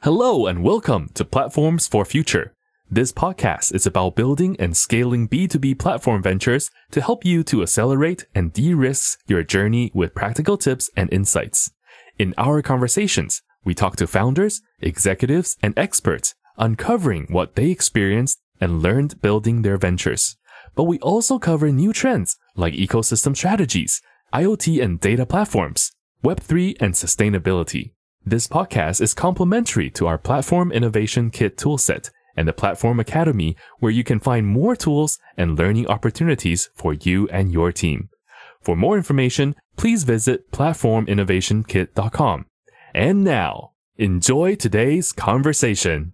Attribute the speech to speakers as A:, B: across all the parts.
A: Hello and welcome to Platforms for Future. This podcast is about building and scaling B2B platform ventures to help you to accelerate and de-risk your journey with practical tips and insights. In our conversations, we talk to founders, executives, and experts, uncovering what they experienced and learned building their ventures. But we also cover new trends like ecosystem strategies, IoT and data platforms, Web3 and sustainability. This podcast is complementary to our Platform Innovation Kit toolset and the Platform Academy, where you can find more tools and learning opportunities for you and your team. For more information, please visit platforminnovationkit.com. And now, enjoy today's conversation.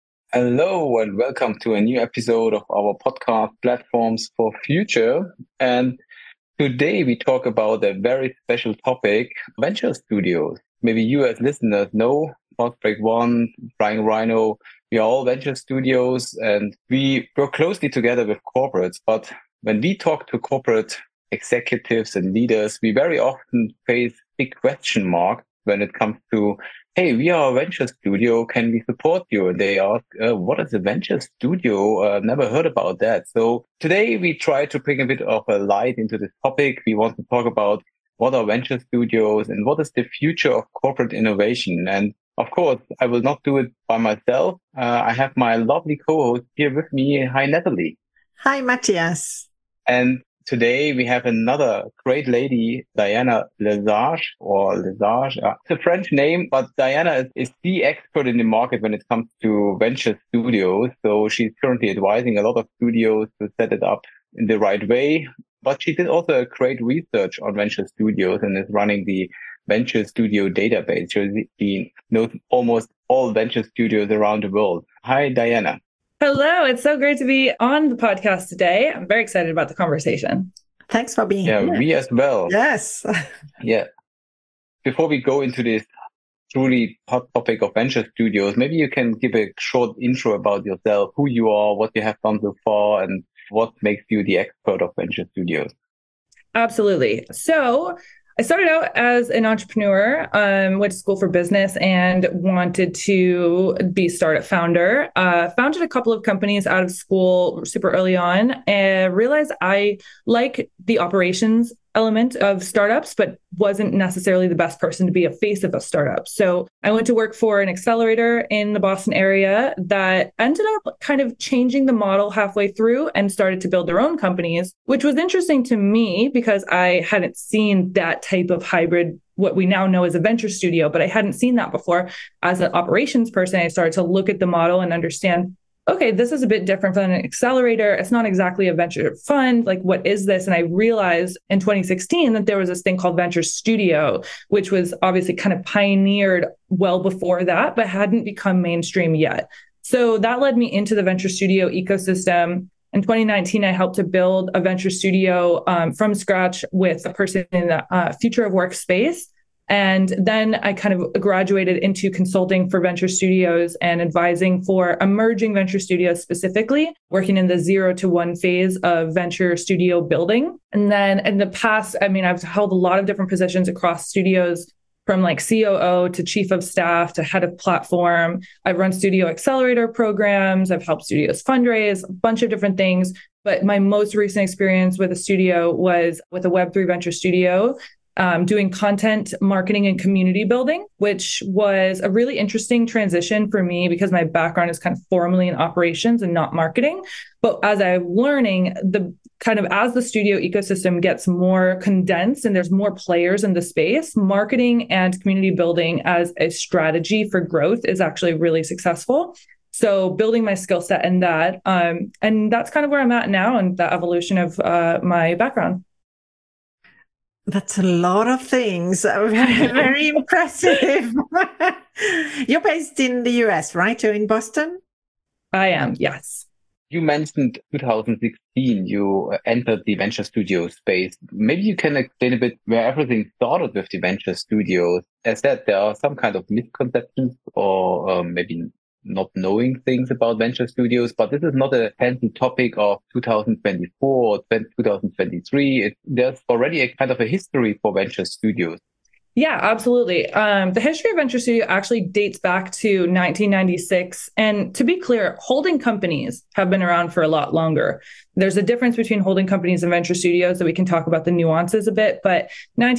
B: Hello and welcome to a new episode of our podcast, Platforms for Future. And today we talk about a very special topic, venture studios. Maybe you as listeners know Prospect One, Flying Rhino, we are all venture studios and we work closely together with corporates. But when we talk to corporate executives and leaders, we very often face big question marks when it comes to, hey, we are a venture studio, can we support you? And they ask, what is a venture studio? Never heard about that. So today we try to bring a bit of a light into this topic. We want to talk about what are venture studios and what is the future of corporate innovation. And of course, I will not do it by myself. I have my lovely co-host here with me. Hi, Natalie.
C: Hi, Matthias.
B: And today we have another great lady, Diana Lesage, or Lesage. It's a French name, but Diana is the expert in the market when it comes to venture studios. So she's currently advising a lot of studios to set it up in the right way. But she did also a great research on venture studios and is running the Venture Studio database. She knows almost all venture studios around the world. Hi, Diana.
D: Hello. It's so great to be on the podcast today. I'm very excited about the conversation.
C: Thanks for being here.
B: Yeah, we as well.
C: Yes.
B: Yeah. Before we go into this truly hot topic of venture studios, maybe you can give a short intro about yourself, who you are, what you have done so far, and what makes you the expert of venture studios?
D: Absolutely. So I started out as an entrepreneur, went to school for business and wanted to be a startup founder. Founded a couple of companies out of school super early on and realized I like the operations element of startups, but wasn't necessarily the best person to be a face of a startup. So I went to work for an accelerator in the Boston area that ended up kind of changing the model halfway through and started to build their own companies, which was interesting to me because I hadn't seen that type of hybrid, what we now know as a venture studio, but I hadn't seen that before. As an operations person, I started to look at the model and understand, okay, this is a bit different than an accelerator. It's not exactly a venture fund. Like, what is this? And I realized in 2016 that there was this thing called Venture Studio, which was obviously kind of pioneered well before that, but hadn't become mainstream yet. So that led me into the Venture Studio ecosystem. In 2019, I helped to build a venture studio from scratch with a person in the future of work space. And then I kind of graduated into consulting for venture studios and advising for emerging venture studios, specifically working in the 0 to 1 phase of venture studio building. And then in the past, I've held a lot of different positions across studios, from like COO to chief of staff to head of platform. I've run studio accelerator programs. I've helped studios fundraise, a bunch of different things. But my most recent experience with a studio was with a Web3 venture studio, doing content marketing and community building, which was a really interesting transition for me because my background is kind of formally in operations and not marketing. But as I'm learning, as the studio ecosystem gets more condensed and there's more players in the space, marketing and community building as a strategy for growth is actually really successful. So building my skill set in that, and that's kind of where I'm at now and the evolution of my background.
C: That's a lot of things. Very, very impressive. You're based in the US, right? You're in Boston?
D: I am, yes.
B: You mentioned 2016, you entered the venture studio space. Maybe you can explain a bit where everything started with the venture studios. As said, there are some kind of misconceptions or maybe not knowing things about venture studios, but this is not a fancy topic of 2024 or 2023. There's already a kind of a history for venture studios.
D: Yeah, absolutely. The history of Venture Studio actually dates back to 1996. And to be clear, holding companies have been around for a lot longer. There's a difference between holding companies and venture studios that we can talk about the nuances a bit. But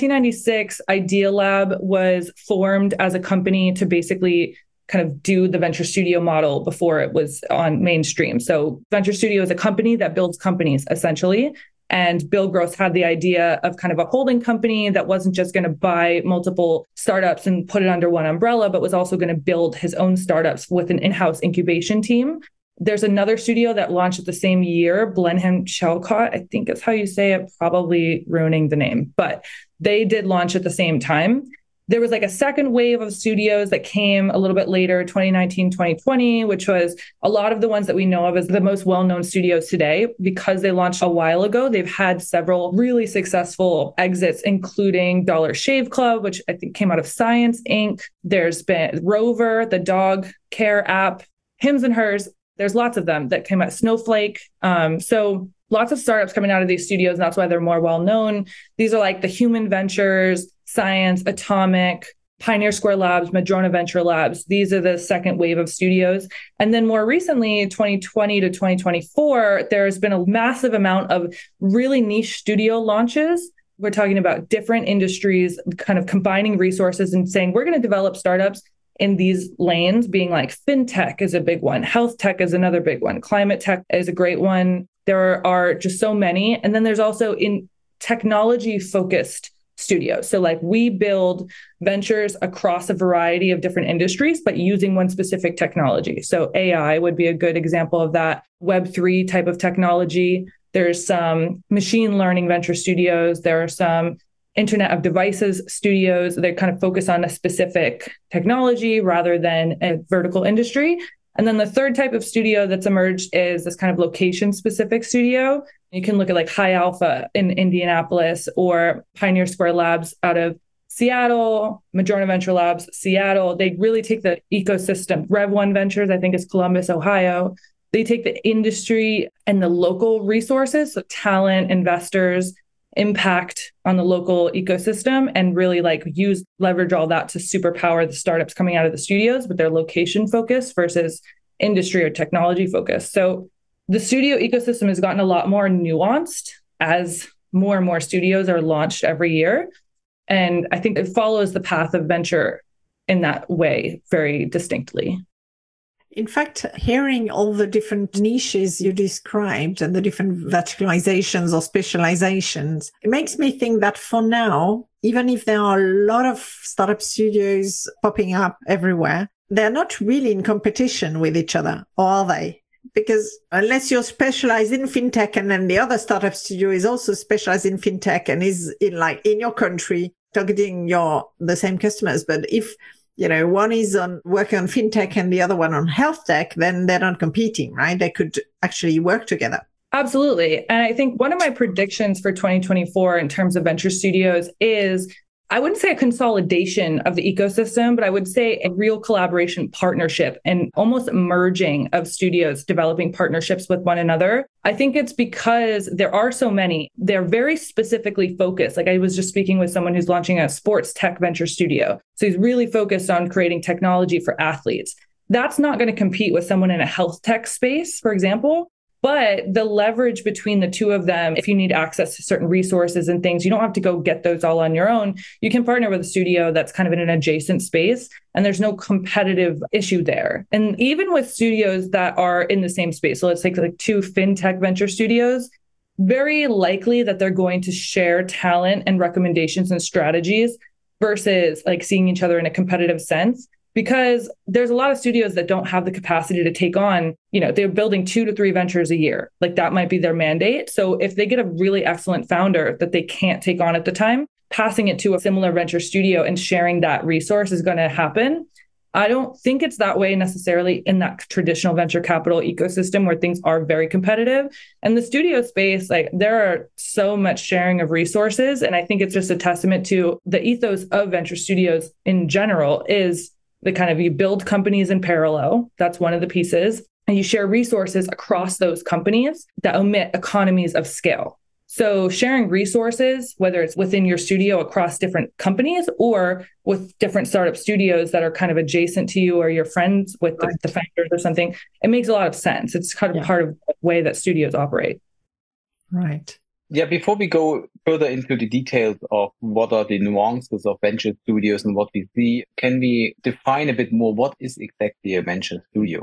D: 1996, Idealab was formed as a company to basically kind of do the venture studio model before it was on mainstream. So Venture Studio is a company that builds companies, essentially. And Bill Gross had the idea of kind of a holding company that wasn't just going to buy multiple startups and put it under one umbrella, but was also going to build his own startups with an in-house incubation team. There's another studio that launched at the same year, Blenheim Chalcott, I think is how you say it, probably ruining the name, but they did launch at the same time. There was like a second wave of studios that came a little bit later, 2019, 2020, which was a lot of the ones that we know of as the most well-known studios today. Because they launched a while ago, they've had several really successful exits, including Dollar Shave Club, which I think came out of Science Inc. There's been Rover, the dog care app, Hims and Hers. There's lots of them that came out, Snowflake. So lots of startups coming out of these studios, and that's why they're more well-known. These are like the Human Ventures, Science, Atomic, Pioneer Square Labs, Madrona Venture Labs. These are the second wave of studios. And then more recently, 2020 to 2024, there's been a massive amount of really niche studio launches. We're talking about different industries, kind of combining resources and saying, we're going to develop startups in these lanes, being like fintech is a big one. Health tech is another big one. Climate tech is a great one. There are just so many. And then there's also in technology focused studios. So like we build ventures across a variety of different industries, but using one specific technology. So AI would be a good example of that. Web3 type of technology. There's some machine learning venture studios. There are some Internet of Devices studios. They kind of focus on a specific technology rather than a vertical industry. And then the third type of studio that's emerged is this kind of location specific studio. You can look at like High Alpha in Indianapolis or Pioneer Square Labs out of Seattle, Madrona Venture Labs, Seattle. They really take the ecosystem. Rev One Ventures, I think, is Columbus, Ohio. They take the industry and the local resources, so talent, investors, impact on the local ecosystem, and really like leverage all that to superpower the startups coming out of the studios with their location focus versus industry or technology focus. So the studio ecosystem has gotten a lot more nuanced as more and more studios are launched every year. And I think it follows the path of venture in that way very distinctly.
C: In fact, hearing all the different niches you described and the different verticalizations or specializations, it makes me think that for now, even if there are a lot of startup studios popping up everywhere, they're not really in competition with each other, or are they? Because unless you're specialized in fintech and then the other startup studio is also specialized in fintech and is in your country targeting the same customers. But if one is working on fintech and the other one on health tech, then they're not competing, right? They could actually work together.
D: Absolutely. And I think one of my predictions for 2024 in terms of venture studios is, I wouldn't say a consolidation of the ecosystem, but I would say a real collaboration partnership and almost merging of studios, developing partnerships with one another. I think it's because there are so many. They're very specifically focused. Like I was just speaking with someone who's launching a sports tech venture studio. So he's really focused on creating technology for athletes. That's not going to compete with someone in a health tech space, for example. But the leverage between the two of them, if you need access to certain resources and things, you don't have to go get those all on your own. You can partner with a studio that's kind of in an adjacent space, and there's no competitive issue there. And even with studios that are in the same space, so let's take like two fintech venture studios, very likely that they're going to share talent and recommendations and strategies versus like seeing each other in a competitive sense. Because there's a lot of studios that don't have the capacity to take on, they're building 2 to 3 ventures a year. Like that might be their mandate. So if they get a really excellent founder that they can't take on at the time, passing it to a similar venture studio and sharing that resource is going to happen. I don't think it's that way necessarily in that traditional venture capital ecosystem where things are very competitive. And the studio space, like there are so much sharing of resources. And I think it's just a testament to the ethos of venture studios in general is the kind of you build companies in parallel. That's one of the pieces. And you share resources across those companies that omit economies of scale. So sharing resources, whether it's within your studio across different companies or with different startup studios that are kind of adjacent to you or you're friends with the founders or something, it makes a lot of sense. It's kind of part of the way that studios operate.
C: Right.
B: Yeah, before we go further into the details of what are the nuances of venture studios and what we see, can we define a bit more what is exactly a venture studio?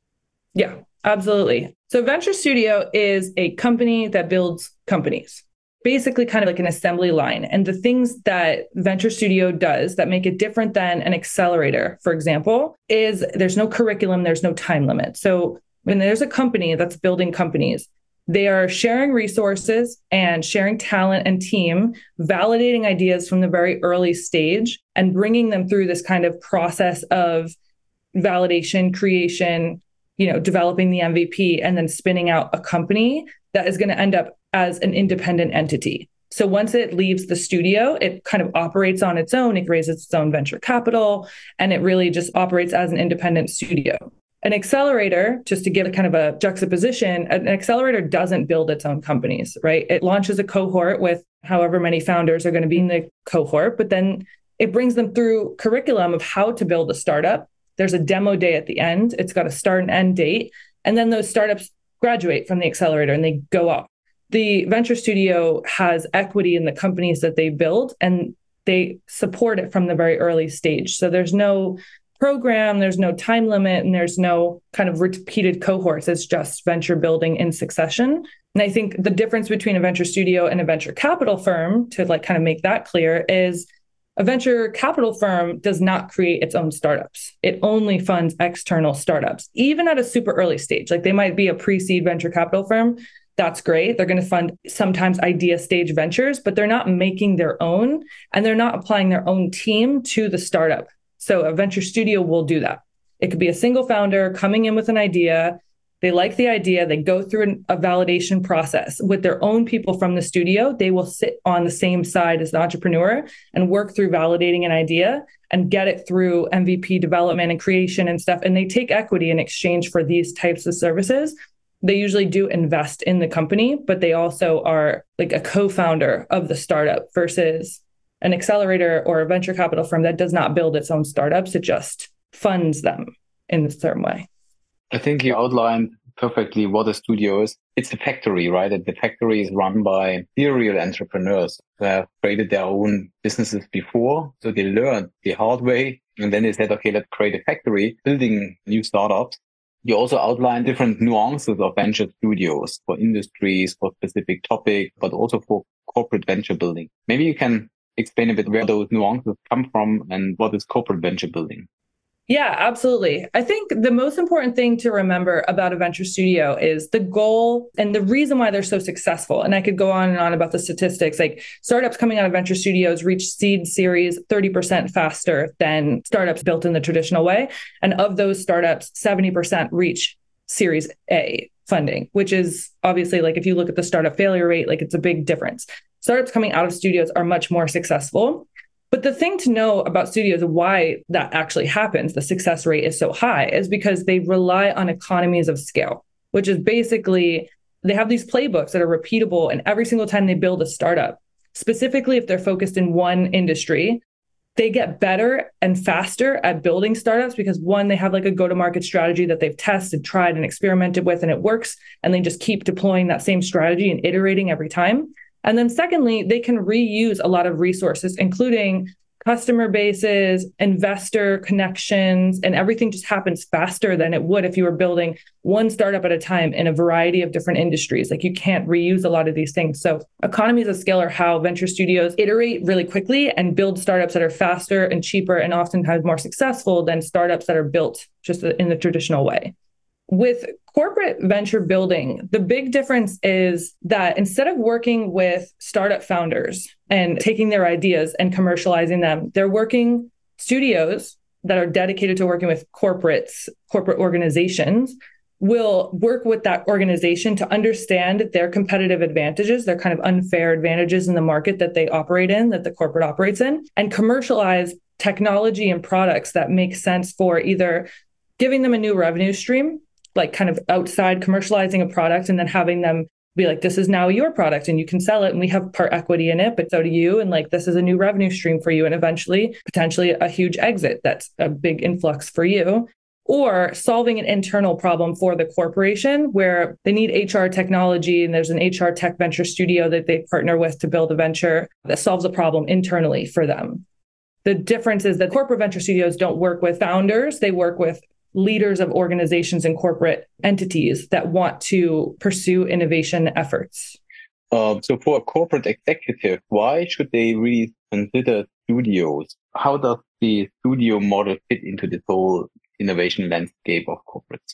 D: Yeah, absolutely. So venture studio is a company that builds companies, basically kind of like an assembly line. And the things that venture studio does that make it different than an accelerator, for example, is there's no curriculum, there's no time limit. So when there's a company that's building companies, they are sharing resources and sharing talent and team, validating ideas from the very early stage and bringing them through this kind of process of validation, creation, developing the MVP and then spinning out a company that is going to end up as an independent entity. So once it leaves the studio, it kind of operates on its own. It raises its own venture capital, and it really just operates as an independent studio. An accelerator, just to give a kind of a juxtaposition, an accelerator doesn't build its own companies, right? It launches a cohort with however many founders are going to be in the cohort, but then it brings them through curriculum of how to build a startup. There's a demo day at the end. It's got a start and end date. And then those startups graduate from the accelerator and they go up. The venture studio has equity in the companies that they build and they support it from the very early stage. So there's no program, there's no time limit, and there's no kind of repeated cohorts. It's just venture building in succession. And I think the difference between a venture studio and a venture capital firm, to like kind of make that clear, is a venture capital firm does not create its own startups. It only funds external startups, even at a super early stage. Like they might be a pre-seed venture capital firm. That's great. They're going to fund sometimes idea stage ventures, but they're not making their own and they're not applying their own team to the startup. So a venture studio will do that. It could be a single founder coming in with an idea. They like the idea. They go through a validation process with their own people from the studio. They will sit on the same side as the entrepreneur and work through validating an idea and get it through MVP development and creation and stuff. And they take equity in exchange for these types of services. They usually do invest in the company, but they also are like a co-founder of the startup versus an accelerator or a venture capital firm that does not build its own startups. It just funds them in a certain way.
B: I think you outlined perfectly what a studio is. It's a factory, right? And the factory is run by serial entrepreneurs who have created their own businesses before. So they learned the hard way. And then they said, okay, let's create a factory building new startups. You also outlined different nuances of venture studios for industries, for specific topics, but also for corporate venture building. Maybe you can explain a bit where those nuances come from and what is corporate venture building.
D: Yeah, absolutely. I think the most important thing to remember about a venture studio is the goal and the reason why they're so successful. And I could go on and on about the statistics, like startups coming out of venture studios reach seed series 30% faster than startups built in the traditional way. And of those startups, 70% reach Series A funding, which is obviously like if you look at the startup failure rate, like it's a big difference. Startups coming out of studios are much more successful. But the thing to know about studios, why that actually happens, the success rate is so high, is because they rely on economies of scale, which is basically they have these playbooks that are repeatable. And every single time they build a startup, specifically if they're focused in one industry, they get better and faster at building startups because one, they have like a go-to-market strategy that they've tested, tried, and experimented with, and it works. And they just keep deploying that same strategy and iterating every time. And then secondly, they can reuse a lot of resources, including customer bases, investor connections, and everything just happens faster than it would if you were building one startup at a time in a variety of different industries. Like you can't reuse a lot of these things. So economies of scale are how venture studios iterate really quickly and build startups that are faster and cheaper and oftentimes more successful than startups that are built just in the traditional way. With corporate venture building, the big difference is that instead of working with startup founders and taking their ideas and commercializing them, they're working studios that are dedicated to working with corporate organizations will work with that organization to understand their competitive advantages, their kind of unfair advantages in the market that they operate in, that the corporate operates in, and commercialize technology and products that make sense for either giving them a new revenue stream, like kind of outside commercializing a product and then having them be like, this is now your product and you can sell it and we have part equity in it, but so do you. And like, this is a new revenue stream for you. And eventually, potentially a huge exit. That's a big influx for you. Or solving an internal problem for the corporation where they need HR technology and there's an HR tech venture studio that they partner with to build a venture that solves a problem internally for them. The difference is that corporate venture studios don't work with founders. They work with leaders of organizations and corporate entities that want to pursue innovation efforts.
B: So for a corporate executive, why should they really consider studios? How does the studio model fit into this whole innovation landscape of corporates?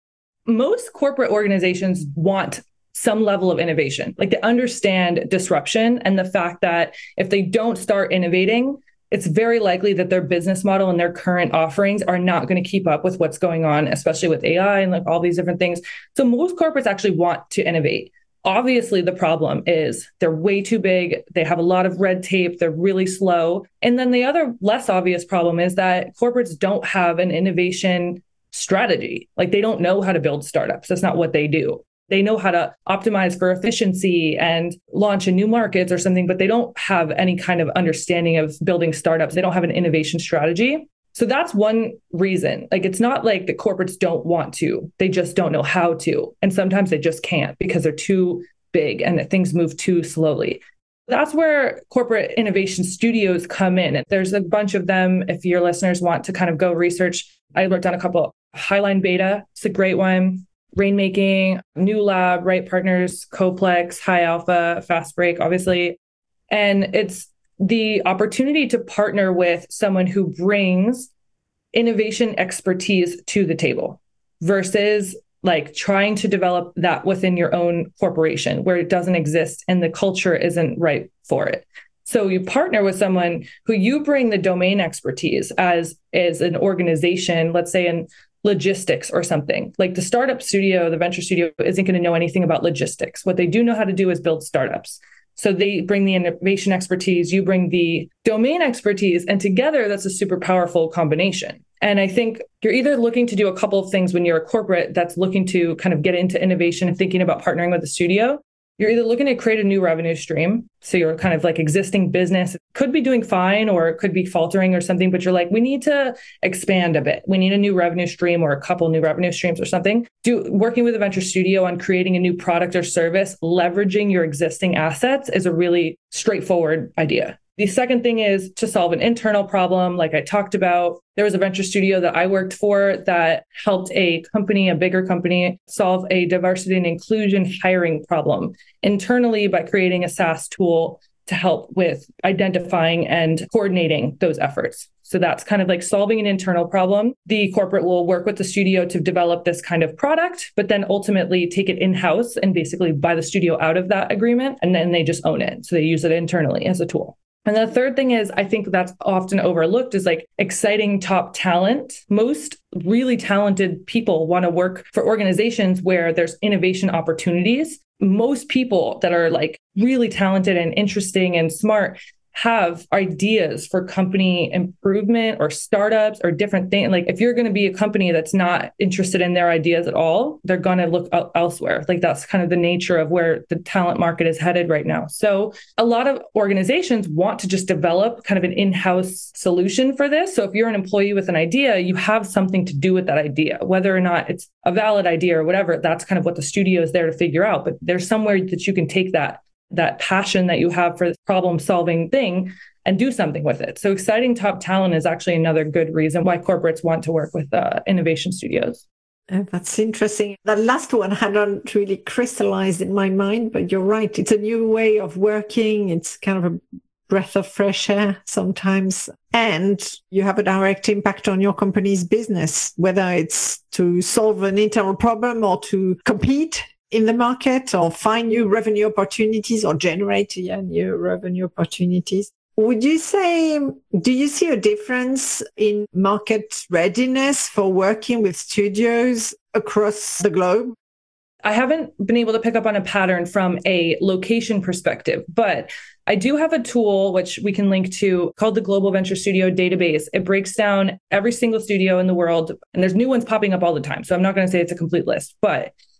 D: Most corporate organizations want some level of innovation. Like they understand disruption and the fact that if they don't start innovating, it's very likely that their business model and their current offerings are not going to keep up with what's going on, especially with AI and like all these different things. So most corporates actually want to innovate. Obviously, the problem is they're way too big. They have a lot of red tape. They're really slow. And then the other less obvious problem is that corporates don't have an innovation strategy. Like they don't know how to build startups. That's not what they do. They know how to optimize for efficiency and launch in new markets or something, but they don't have any kind of understanding of building startups. They don't have an innovation strategy. So that's one reason. Like, it's not like the corporates don't want to, they just don't know how to. And sometimes they just can't because they're too big and that things move too slowly. That's where corporate innovation studios come in. And there's a bunch of them. If your listeners want to kind of go research, I worked on a couple. Highline Beta, it's a great one. Rainmaking, New Lab, Right Partners, Coplex, High Alpha, Fast Break, obviously. And it's the opportunity to partner with someone who brings innovation expertise to the table versus like trying to develop that within your own corporation where it doesn't exist and the culture isn't right for it. So you partner with someone who you bring the domain expertise as an organization, let's say in logistics or something. Like the startup studio, the venture studio isn't going to know anything about logistics. What they do know how to do is build startups. So they bring the innovation expertise, you bring the domain expertise, and together that's a super powerful combination. And I think you're either looking to do a couple of things when you're a corporate that's looking to kind of get into innovation and thinking about partnering with a studio. You're either looking to create a new revenue stream. So you're kind of like existing business could be doing fine or it could be faltering or something, but you're like, we need to expand a bit. We need a new revenue stream or a couple new revenue streams or something. Working with a venture studio on creating a new product or service, leveraging your existing assets is a really straightforward idea. The second thing is to solve an internal problem. Like I talked about, there was a venture studio that I worked for that helped a bigger company, solve a diversity and inclusion hiring problem internally by creating a SaaS tool to help with identifying and coordinating those efforts. So that's kind of like solving an internal problem. The corporate will work with the studio to develop this kind of product, but then ultimately take it in-house and basically buy the studio out of that agreement. And then they just own it. So they use it internally as a tool. And the third thing is, I think that's often overlooked is like exciting top talent. Most really talented people want to work for organizations where there's innovation opportunities. Most people that are like really talented and interesting and smart have ideas for company improvement or startups or different things. Like if you're going to be a company that's not interested in their ideas at all, they're going to look elsewhere. Like that's kind of the nature of where the talent market is headed right now. So a lot of organizations want to just develop kind of an in-house solution for this. So if you're an employee with an idea, you have something to do with that idea, whether or not it's a valid idea or whatever. That's kind of what the studio is there to figure out. But there's somewhere that you can take that passion that you have for this problem solving thing and do something with it. So exciting top talent is actually another good reason why corporates want to work with innovation studios.
C: That's interesting. That last one hadn't really crystallized in my mind, but you're right. It's a new way of working. It's kind of a breath of fresh air sometimes. And you have a direct impact on your company's business, whether it's to solve an internal problem or to compete in the market or find new revenue opportunities or generate new revenue opportunities. Would you say, do you see a difference in market readiness for working with studios across the globe?
D: I haven't been able to pick up on a pattern from a location perspective, but I do have a tool which we can link to called the Global Venture Studio Database. It breaks down every single studio in the world, and there's new ones popping up all the time. So I'm not going to say it's a complete list, but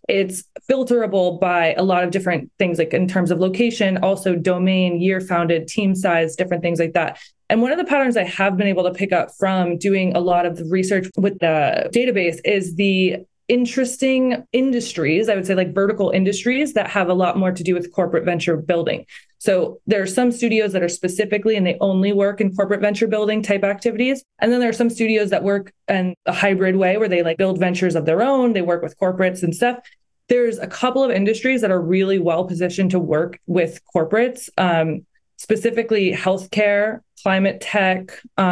D: It's filterable by a lot of different things, like in terms of location, also domain, year founded, team size, different things like that. And one of the patterns I have been able to pick up from doing a lot of the research with the database is the interesting industries, I would say like vertical industries that have a lot more to do with corporate venture building. So there are some studios that are specifically, and they only work in corporate venture building type activities. And then there are some studios that work in a hybrid way where they like build ventures of their own. They work with corporates and stuff. There's a couple of industries that are really well positioned to work with corporates, specifically healthcare, climate tech,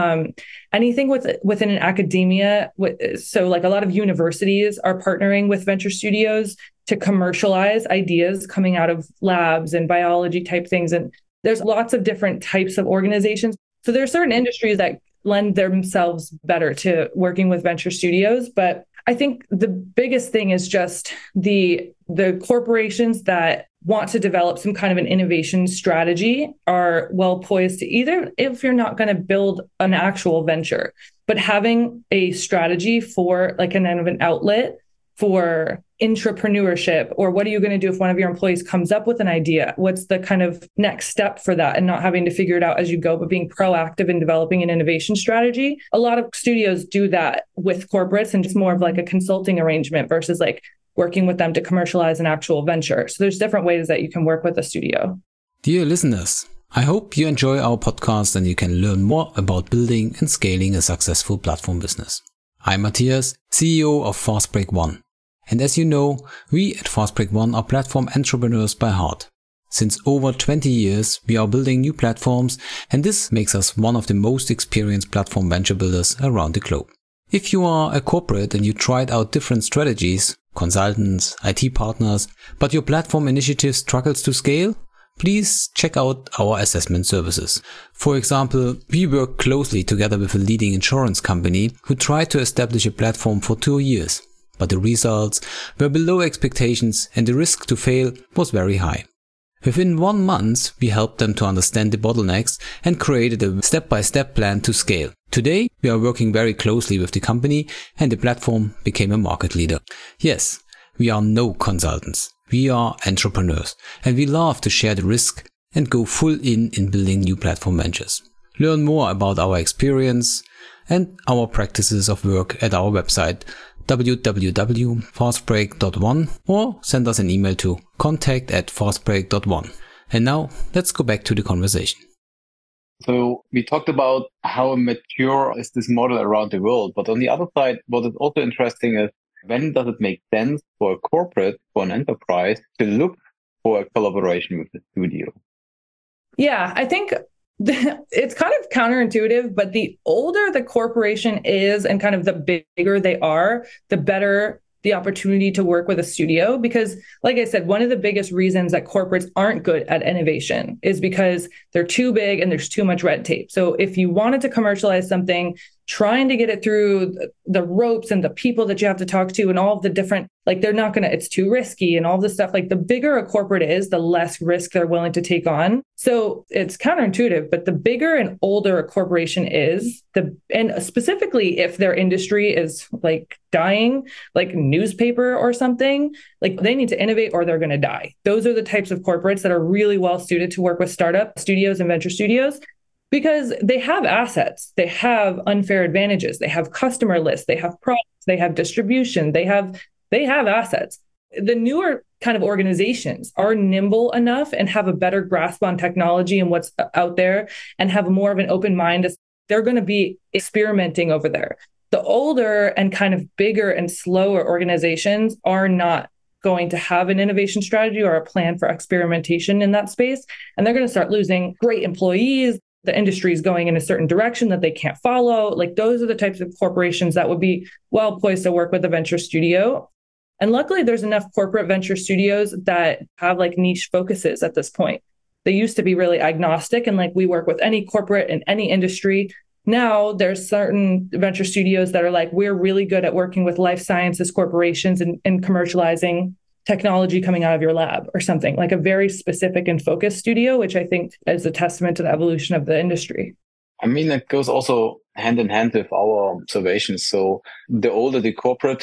D: anything within an academia. So like a lot of universities are partnering with venture studios to commercialize ideas coming out of labs and biology type things. And there's lots of different types of organizations. So there are certain industries that lend themselves better to working with venture studios. But I think the biggest thing is just the corporations that want to develop some kind of an innovation strategy are well poised to either, if you're not going to build an actual venture, but having a strategy for like an outlet for intrapreneurship, or what are you going to do if one of your employees comes up with an idea? What's the kind of next step for that, and not having to figure it out as you go, but being proactive in developing an innovation strategy. A lot of studios do that with corporates, and it's more of like a consulting arrangement versus like working with them to commercialize an actual venture. So there's different ways that you can work with a studio.
E: Dear listeners, I hope you enjoy our podcast and you can learn more about building and scaling a successful platform business. I'm Matthias, CEO of Fastbreak One. And as you know, we at Fastbreak One are platform entrepreneurs by heart. Since over 20 years, we are building new platforms, and this makes us one of the most experienced platform venture builders around the globe. If you are a corporate and you tried out different strategies, consultants, IT partners, but your platform initiative struggles to scale, please check out our assessment services. For example, we work closely together with a leading insurance company who tried to establish a platform for 2 years. But the results were below expectations and the risk to fail was very high. Within 1 month, we helped them to understand the bottlenecks and created a step-by-step plan to scale. Today, we are working very closely with the company and the platform became a market leader. Yes, we are no consultants. We are entrepreneurs and we love to share the risk and go full in building new platform ventures. Learn more about our experience and our practices of work at our website www.fastbreak.one or send us an email to contact@fastbreak.one. And now let's go back to the conversation.
B: So we talked about how mature is this model around the world, but on the other side, what is also interesting is when does it make sense for a corporate, for an enterprise to look for a collaboration with the studio?
D: Yeah, I think it's kind of counterintuitive, but the older the corporation is and kind of the bigger they are, the better the opportunity to work with a studio. Because like I said, one of the biggest reasons that corporates aren't good at innovation is because they're too big and there's too much red tape. So if you wanted to commercialize something, trying to get it through the ropes and the people that you have to talk to and all of the different, like it's too risky and all this stuff. Like the bigger a corporate is, the less risk they're willing to take on. So it's counterintuitive, but the bigger and older a corporation is, and specifically if their industry is like dying, like newspaper or something, like they need to innovate or they're going to die. Those are the types of corporates that are really well suited to work with startup studios and venture studios. Because they have assets, they have unfair advantages, they have customer lists, they have products, they have distribution, they have assets. The newer kind of organizations are nimble enough and have a better grasp on technology and what's out there and have more of an open mind. They're going to be experimenting over there. The older and kind of bigger and slower organizations are not going to have an innovation strategy or a plan for experimentation in that space. And they're going to start losing great employees. The industry is going in a certain direction that they can't follow. Like those are the types of corporations that would be well poised to work with a venture studio. And luckily, there's enough corporate venture studios that have like niche focuses at this point. They used to be really agnostic and like we work with any corporate in any industry. Now there's certain venture studios that are like, we're really good at working with life sciences corporations and commercializing technology coming out of your lab or something, like a very specific and focused studio, which I think is a testament to the evolution of the industry.
B: I mean, it goes also hand in hand with our observations. So the older the corporate,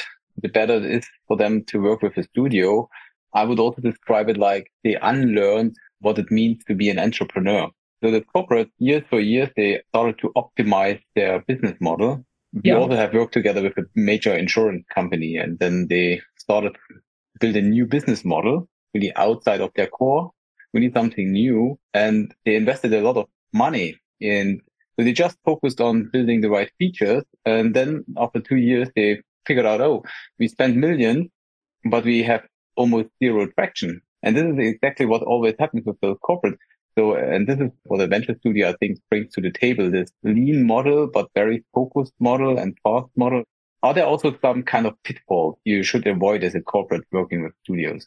B: the better it is for them to work with a studio. I would also describe it like they unlearned what it means to be an entrepreneur. So the corporate, years for years, they started to optimize their business model. We also have worked together with a major insurance company, and then they started to build a new business model really outside of their core. We need something new, and they invested a lot of money in. So they just focused on building the right features, and then after 2 years, they figured out, oh, we spent millions, but we have almost zero traction. And this is exactly what always happens with the corporate. So, and this is what a venture studio, I think, brings to the table, this lean model, but very focused model and fast model. Are there also some kind of pitfalls you should avoid as a corporate working with studios?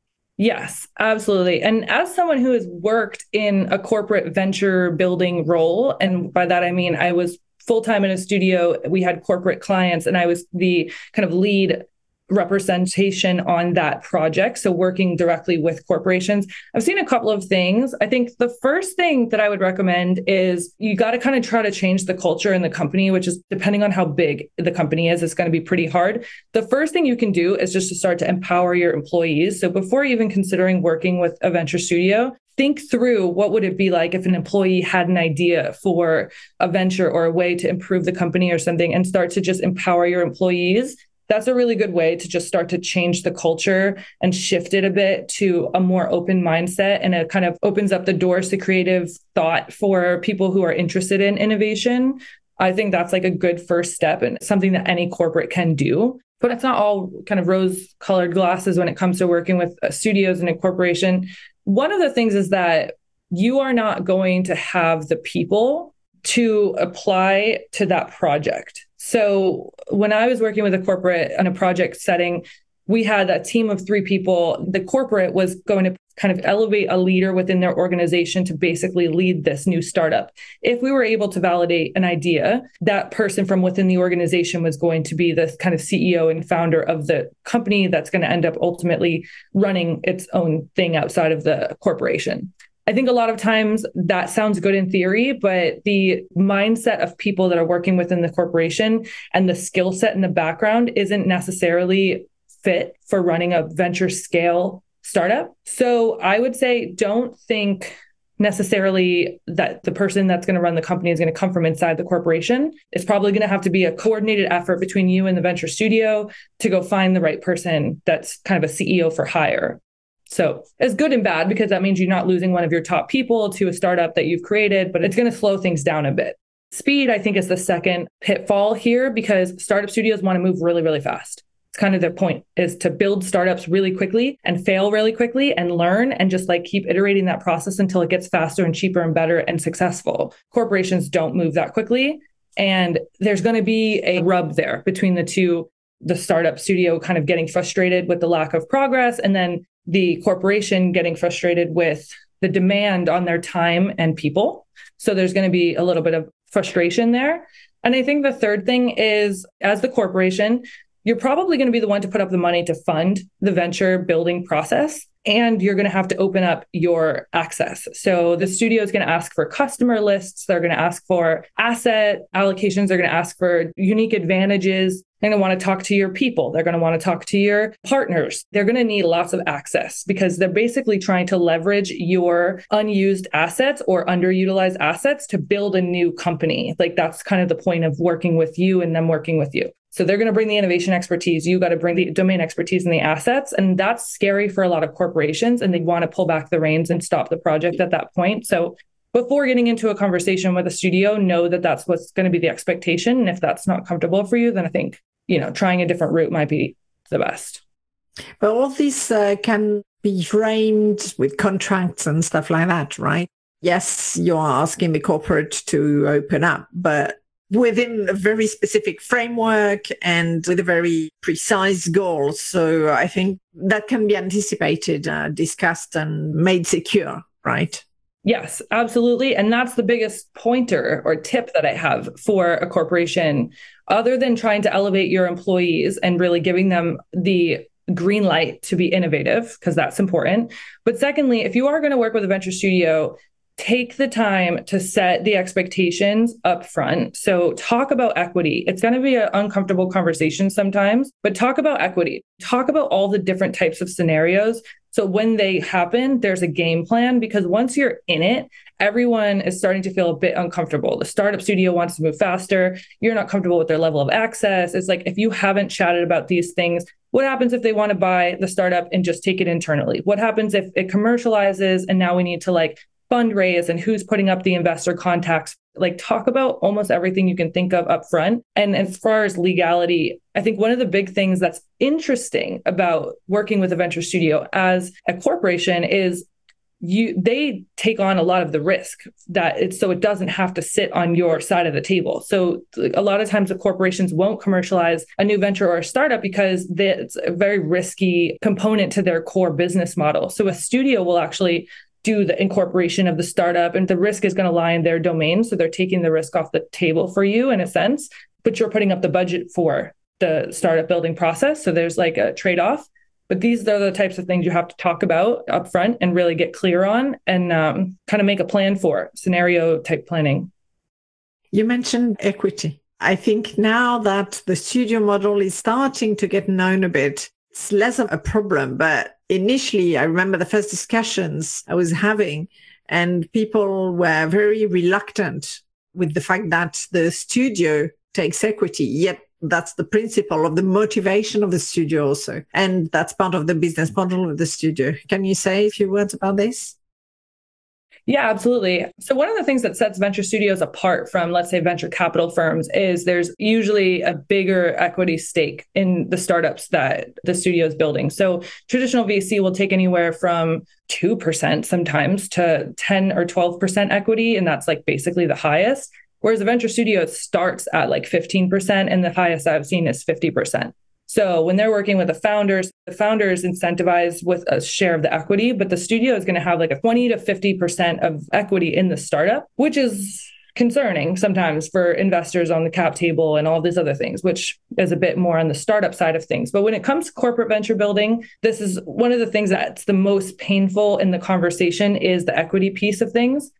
D: Yes, absolutely. And as someone who has worked in a corporate venture building role, and by that I mean I was full-time in a studio, we had corporate clients, and I was the kind of lead representation on that project. So working directly with corporations, I've seen a couple of things. I think the first thing that I would recommend is you got to kind of try to change the culture in the company, which is depending on how big the company is, it's going to be pretty hard. The first thing you can do is just to start to empower your employees. So before even considering working with a venture studio, think through what would it be like if an employee had an idea for a venture or a way to improve the company or something, and start to just empower your employees. That's a really good way to just start to change the culture and shift it a bit to a more open mindset. And it kind of opens up the doors to creative thought for people who are interested in innovation. I think that's like a good first step and something that any corporate can do. But it's not all kind of rose-colored glasses when it comes to working with studios and a corporation. One of the things is that you are not going to have the people to apply to that project. So when I was working with a corporate in a project setting, we had a team of 3 people. The corporate was going to kind of elevate a leader within their organization to basically lead this new startup. If we were able to validate an idea, that person from within the organization was going to be the kind of CEO and founder of the company that's going to end up ultimately running its own thing outside of the corporation. I think a lot of times that sounds good in theory, but the mindset of people that are working within the corporation and the skill set in the background isn't necessarily fit for running a venture scale startup. So I would say don't think necessarily that the person that's going to run the company is going to come from inside the corporation. It's probably going to have to be a coordinated effort between you and the venture studio to go find the right person that's kind of a CEO for hire. So it's good and bad because that means you're not losing one of your top people to a startup that you've created, but it's going to slow things down a bit. Speed, I think, is the second pitfall here because startup studios want to move really, really fast. It's kind of their point, is to build startups really quickly and fail really quickly and learn and just like keep iterating that process until it gets faster and cheaper and better and successful. Corporations don't move that quickly. And there's going to be a rub there between the two, the startup studio kind of getting frustrated with the lack of progress, and then the corporation getting frustrated with the demand on their time and people. So there's going to be a little bit of frustration there. And I think the third thing is, as the corporation, you're probably going to be the one to put up the money to fund the venture building process. And you're going to have to open up your access. So the studio is going to ask for customer lists. They're going to ask for asset allocations. They're going to ask for unique advantages. They're going to want to talk to your people. They're going to want to talk to your partners. They're going to need lots of access because they're basically trying to leverage your unused assets or underutilized assets to build a new company. Like that's kind of the point of working with you and them working with you. So they're going to bring the innovation expertise. You got to bring the domain expertise and the assets. And that's scary for a lot of corporations. And they want to pull back the reins and stop the project at that point. So before getting into a conversation with a studio, know that that's what's going to be the expectation. And if that's not comfortable for you, then I think, trying a different route might be the best.
C: But all this can be framed with contracts and stuff like that, right? Yes, you're asking the corporate to open up, but within a very specific framework and with a very precise goal. So I think that can be anticipated, discussed and made secure, right?
D: Yes, absolutely. And that's the biggest pointer or tip that I have for a corporation, other than trying to elevate your employees and really giving them the green light to be innovative, because that's important. But secondly, if you are going to work with a venture studio, take the time to set the expectations up front. So talk about equity. It's going to be an uncomfortable conversation sometimes, but talk about equity. Talk about all the different types of scenarios. So when they happen, there's a game plan, because once you're in it, everyone is starting to feel a bit uncomfortable. The startup studio wants to move faster. You're not comfortable with their level of access. It's like, if you haven't chatted about these things, what happens if they want to buy the startup and just take it internally? What happens if it commercializes and now we need to fundraise, and who's putting up the investor contacts? Talk about almost everything you can think of up front. And as far as legality, I think one of the big things that's interesting about working with a venture studio as a corporation is they take on a lot of the risk so it doesn't have to sit on your side of the table. So a lot of times the corporations won't commercialize a new venture or a startup because it's a very risky component to their core business model. So a studio will actually do the incorporation of the startup, and the risk is going to lie in their domain. So they're taking the risk off the table for you in a sense, but you're putting up the budget for the startup building process. So there's a trade-off. But these are the types of things you have to talk about up front and really get clear on, and kind of make a plan for scenario type planning.
C: You mentioned equity. I think now that the studio model is starting to get known a bit, it's less of a problem. But initially, I remember the first discussions I was having, and people were very reluctant with the fact that the studio takes equity, yet that's the principle of the motivation of the studio also. And that's part of the business model of the studio. Can you say a few words about this?
D: Yeah, absolutely. So one of the things that sets venture studios apart from, let's say, venture capital firms is there's usually a bigger equity stake in the startups that the studio is building. So traditional VC will take anywhere from 2% sometimes to 10 or 12% equity. And that's basically the highest. Whereas a venture studio starts at 15%, and the highest I've seen is 50%. So when they're working with the founders incentivize with a share of the equity, but the studio is going to have 20 to 50% of equity in the startup, which is concerning sometimes for investors on the cap table and all these other things, which is a bit more on the startup side of things. But when it comes to corporate venture building, this is one of the things that's the most painful in the conversation is the equity piece of things.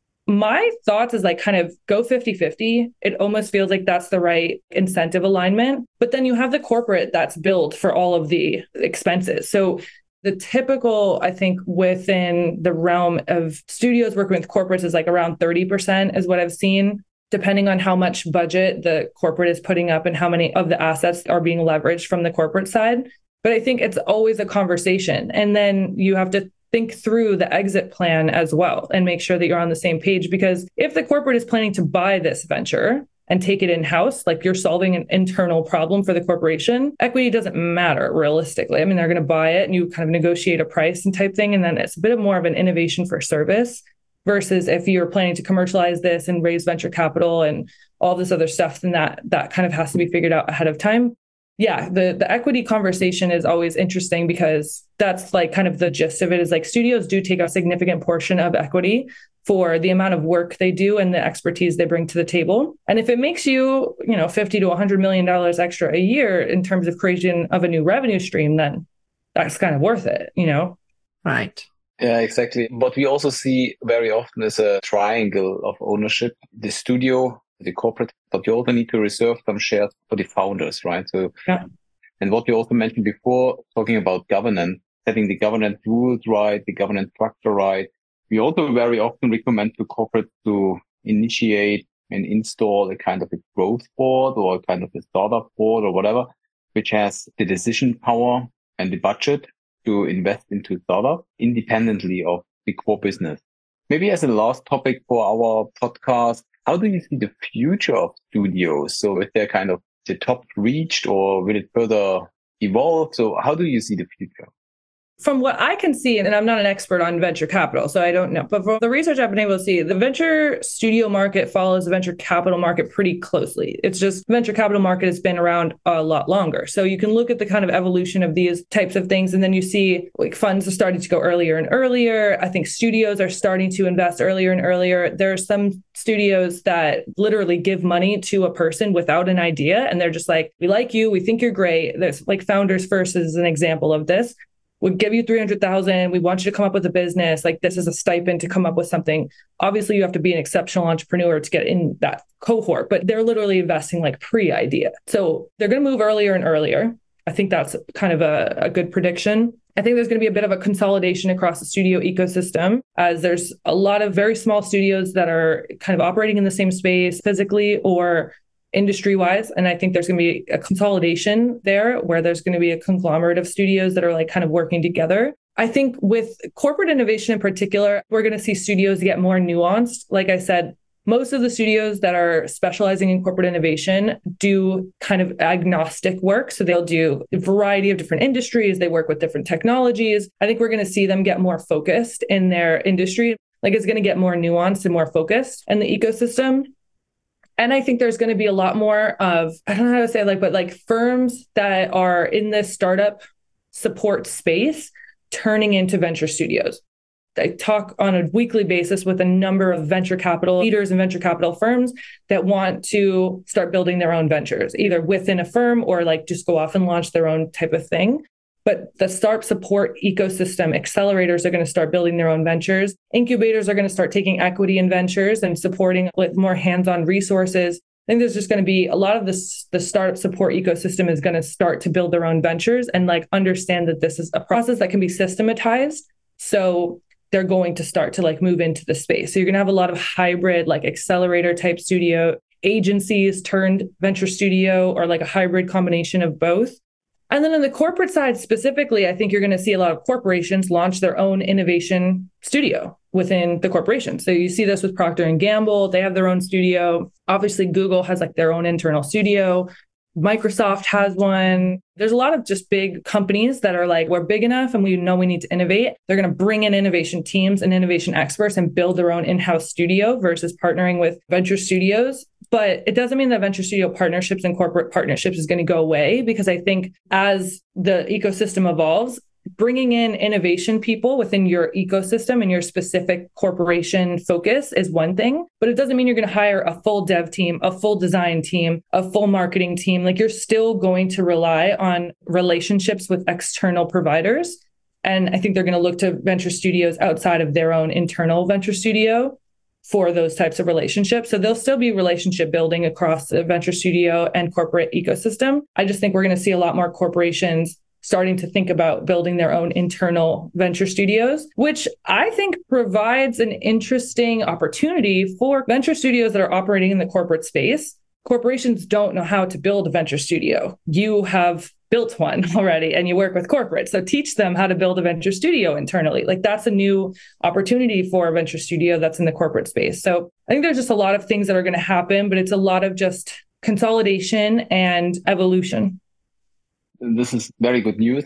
D: My thoughts is kind of go 50-50. It almost feels like that's the right incentive alignment. But then you have the corporate that's billed for all of the expenses. So the typical, I think, within the realm of studios working with corporates is around 30% is what I've seen, depending on how much budget the corporate is putting up and how many of the assets are being leveraged from the corporate side. But I think it's always a conversation. And then you have to think through the exit plan as well and make sure that you're on the same page. Because if the corporate is planning to buy this venture and take it in-house, you're solving an internal problem for the corporation, equity doesn't matter realistically. I mean, they're going to buy it and you kind of negotiate a price and type thing. And then it's a bit more of an innovation for service versus if you're planning to commercialize this and raise venture capital and all this other stuff, then that kind of has to be figured out ahead of time. Yeah, the equity conversation is always interesting because that's kind of the gist of it is studios do take a significant portion of equity for the amount of work they do and the expertise they bring to the table. And if it makes you, $50 to $100 million extra a year in terms of creation of a new revenue stream, then that's kind of worth it,
C: Right.
B: Yeah, exactly. What we also see very often is a triangle of ownership. The studio, the corporate, but you also need to reserve some shares for the founders, right? So,
D: yeah.
B: And what you also mentioned before, talking about governance, setting the governance rules right, the governance structure right. We also very often recommend to corporates to initiate and install a kind of a growth board or a kind of a startup board or whatever, which has the decision power and the budget to invest into startup independently of the core business. Maybe as a last topic for our podcast, how do you see the future of studios? So if they're kind of the top reached or will it further evolve? So how do you see the future?
D: From what I can see, and I'm not an expert on venture capital, so I don't know, but from the research I've been able to see, the venture studio market follows the venture capital market pretty closely. It's just venture capital market has been around a lot longer. So you can look at the kind of evolution of these types of things, and then you see funds are starting to go earlier and earlier. I think studios are starting to invest earlier and earlier. There are some studios that literally give money to a person without an idea, and they're just we like you, we think you're great. There's Founders First is an example of this. we'll give you 300,000. We want you to come up with a business. Like, this is a stipend to come up with something. Obviously, you have to be an exceptional entrepreneur to get in that cohort, but they're literally investing like pre-idea. So they're going to move earlier and earlier. I think that's kind of a good prediction. I think there's going to be a bit of a consolidation across the studio ecosystem, as there's a lot of very small studios that are kind of operating in the same space physically or industry-wise. And I think there's going to be a consolidation there where there's going to be a conglomerate of studios that are like kind of working together. I think with corporate innovation in particular, we're going to see studios get more nuanced. Like I said, most of the studios that are specializing in corporate innovation do kind of agnostic work. So they'll do a variety of different industries. They work with different technologies. I think we're going to see them get more focused in their industry. Like, it's going to get more nuanced and more focused in the ecosystem. And I think there's going to be a lot more of, I don't know how to say it, but like firms that are in this startup support space turning into venture studios. I talk on a weekly basis with a number of venture capital leaders and venture capital firms that want to start building their own ventures, either within a firm or like just go off and launch their own type of thing. But the startup support ecosystem, accelerators are going to start building their own ventures. Incubators are going to start taking equity in ventures and supporting with more hands-on resources. I think there's just going to be a lot of this, the startup support ecosystem is going to start to build their own ventures and like understand that this is a process that can be systematized. So they're going to start to like move into the space. So you're going to have a lot of hybrid, like accelerator type studio agencies turned venture studio, or like a hybrid combination of both. And then on the corporate side specifically, I think you're going to see a lot of corporations launch their own innovation studio within the corporation. So you see this with Procter & Gamble. They have their own studio. Obviously, Google has like their own internal studio. Microsoft has one. There's a lot of just big companies that are like, we're big enough and we know we need to innovate. They're going to bring in innovation teams and innovation experts and build their own in-house studio versus partnering with venture studios. But it doesn't mean that venture studio partnerships and corporate partnerships is going to go away, because I think as the ecosystem evolves, bringing in innovation people within your ecosystem and your specific corporation focus is one thing, but it doesn't mean you're going to hire a full dev team, a full design team, a full marketing team. Like, you're still going to rely on relationships with external providers. And I think they're going to look to venture studios outside of their own internal venture studio for those types of relationships. So there'll still be relationship building across the venture studio and corporate ecosystem. I just think we're going to see a lot more corporations starting to think about building their own internal venture studios, which I think provides an interesting opportunity for venture studios that are operating in the corporate space. Corporations don't know how to build a venture studio. You have built one already and you work with corporate. So teach them how to build a venture studio internally. Like, that's a new opportunity for a venture studio that's in the corporate space. So I think there's just a lot of things that are going to happen, but it's a lot of just consolidation and evolution.
B: This is very good news.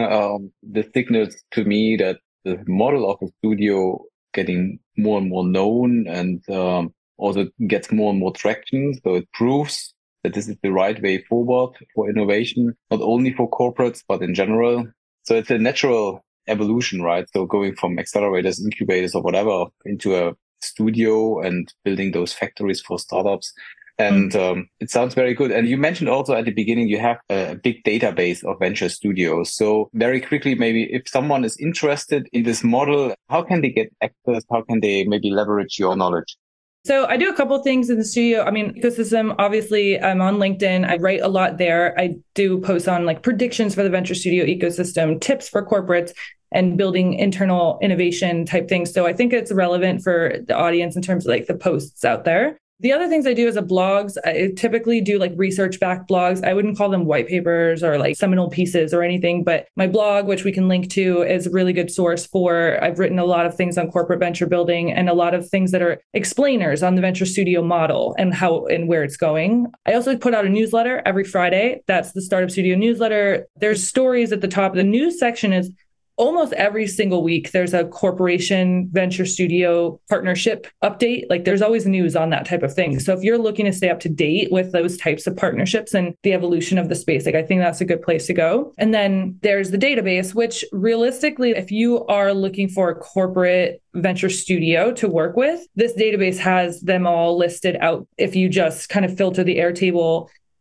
B: This signals to me that the model of a studio getting more and more known and also gets more and more traction. So it proves that this is the right way forward for innovation, not only for corporates, but in general. So it's a natural evolution, right? So going from accelerators, incubators, or whatever into a studio and building those factories for startups. And it sounds very good. And you mentioned also at the beginning, you have a big database of venture studios. So very quickly, maybe if someone is interested in this model, how can they get access? How can they maybe leverage your knowledge?
D: So I do a couple of things in the studio. I mean, ecosystem, obviously, I'm on LinkedIn. I write a lot there. I do post on like predictions for the venture studio ecosystem, tips for corporates, and building internal innovation type things. So I think it's relevant for the audience in terms of like the posts out there. The other things I do is blogs. I typically do like research-backed blogs. I wouldn't call them white papers or like seminal pieces or anything, but my blog, which we can link to, is a really good source for, I've written a lot of things on corporate venture building and a lot of things that are explainers on the venture studio model and how and where it's going. I also put out a newsletter every Friday. That's the Startup Studio newsletter. There's stories at the top. The news section is almost every single week, there's a corporation venture studio partnership update. Like, there's always news on that type of thing. So if you're looking to stay up to date with those types of partnerships and the evolution of the space, like, I think that's a good place to go. And then there's the database, which realistically, if you are looking for a corporate venture studio to work with, this database has them all listed out. If you just kind of filter the Airtable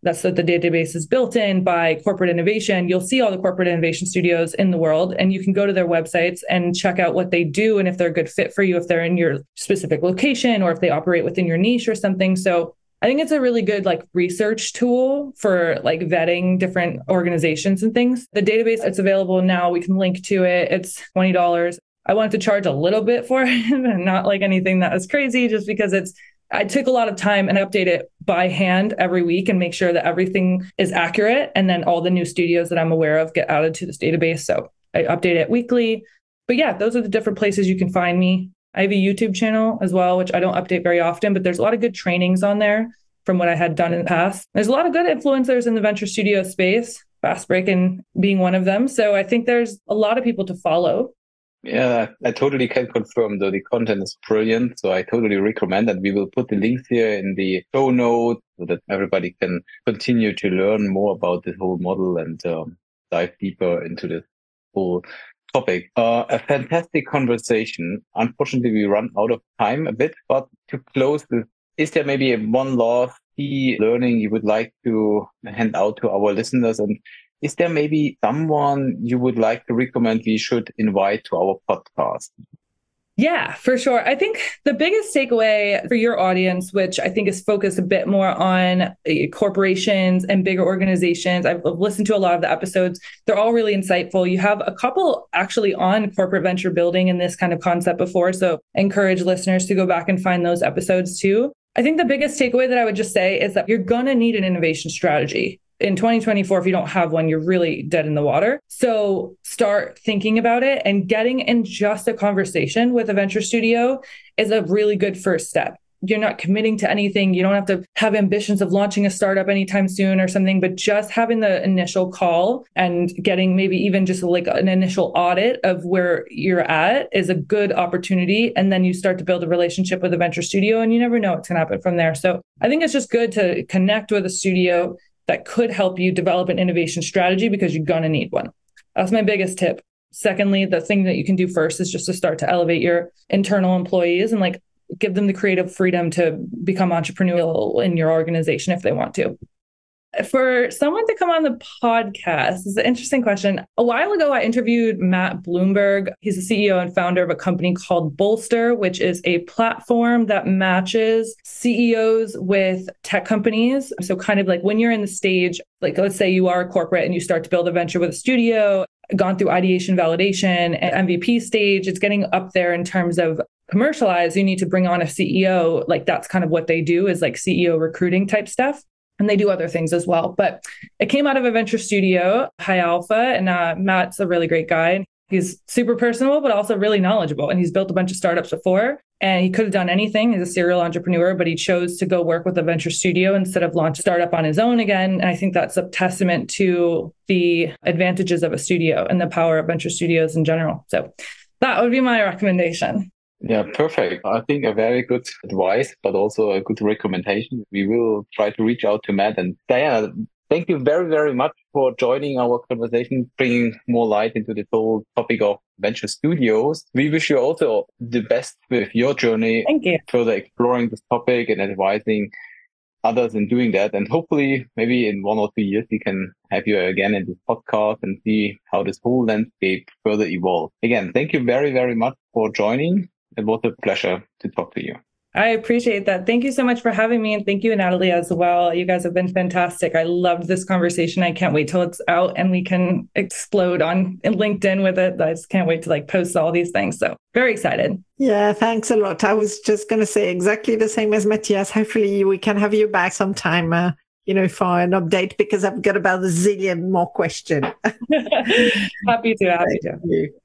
D: That's what the database is built in by Corporate Innovation. You'll see all the corporate innovation studios in the world, and you can go to their websites and check out what they do and if they're a good fit for you, if they're in your specific location or if they operate within your niche or something. So I think it's a really good research tool for vetting different organizations and things. The database, it's available now. We can link to it. It's $20. I wanted to charge a little bit for it and not anything that was crazy, just because I took a lot of time and update it by hand every week and make sure that everything is accurate. And then all the new studios that I'm aware of get added to this database. So I update it weekly. But yeah, those are the different places you can find me. I have a YouTube channel as well, which I don't update very often, but there's a lot of good trainings on there from what I had done in the past. There's a lot of good influencers in the venture studio space, FastBreak being one of them. So I think there's a lot of people to follow.
B: Yeah, I totally can confirm though the content is brilliant. So I totally recommend that. We will put the links here in the show notes so that everybody can continue to learn more about this whole model and dive deeper into this whole topic. A fantastic conversation. Unfortunately, we run out of time a bit, but to close this, is there maybe one last key learning you would like to hand out to our listeners? And is there maybe someone you would like to recommend we should invite to our podcast?
D: Yeah, for sure. I think the biggest takeaway for your audience, which I think is focused a bit more on corporations and bigger organizations. I've listened to a lot of the episodes. They're all really insightful. You have a couple actually on corporate venture building and this kind of concept before. So encourage listeners to go back and find those episodes too. I think the biggest takeaway that I would just say is that you're going to need an innovation strategy. In 2024, if you don't have one, you're really dead in the water. So start thinking about it, and getting in just a conversation with a venture studio is a really good first step. You're not committing to anything. You don't have to have ambitions of launching a startup anytime soon or something, but just having the initial call and getting maybe even just an initial audit of where you're at is a good opportunity. And then you start to build a relationship with a venture studio, and you never know what's going to happen from there. So I think it's just good to connect with a studio that could help you develop an innovation strategy, because you're going to need one. That's my biggest tip. Secondly, the thing that you can do first is just to start to elevate your internal employees and give them the creative freedom to become entrepreneurial in your organization if they want to. For someone to come on the podcast is an interesting question. A while ago, I interviewed Matt Bloomberg. He's the CEO and founder of a company called Bolster, which is a platform that matches CEOs with tech companies. So kind of when you're in the stage, let's say you are a corporate and you start to build a venture with a studio, gone through ideation, validation, and MVP stage, it's getting up there in terms of commercialize. You need to bring on a CEO. That's kind of what they do, is CEO recruiting type stuff. And they do other things as well. But it came out of a venture studio, High Alpha, and Matt's a really great guy. He's super personable, but also really knowledgeable. And he's built a bunch of startups before, and he could have done anything. He's a serial entrepreneur, but he chose to go work with a venture studio instead of launch a startup on his own again. And I think that's a testament to the advantages of a studio and the power of venture studios in general. So that would be my recommendation.
B: Yeah, perfect. I think a very good advice, but also a good recommendation. We will try to reach out to Matt. And Diana, thank you very, very much for joining our conversation, bringing more light into this whole topic of venture studios. We wish you also the best with your journey.
D: Thank you.
B: Further exploring this topic and advising others in doing that. And hopefully, maybe in 1 or 2 years, we can have you again in this podcast and see how this whole landscape further evolves. Again, thank you very, very much for joining. It was a pleasure to talk to you.
D: I appreciate that. Thank you so much for having me. And thank you, Natalie, as well. You guys have been fantastic. I loved this conversation. I can't wait till it's out and we can explode on LinkedIn with it. I just can't wait to post all these things. So very excited.
C: Yeah, thanks a lot. I was just going to say exactly the same as Matthias. Hopefully we can have you back sometime, for an update, because I've got about a zillion more questions.
D: Happy to.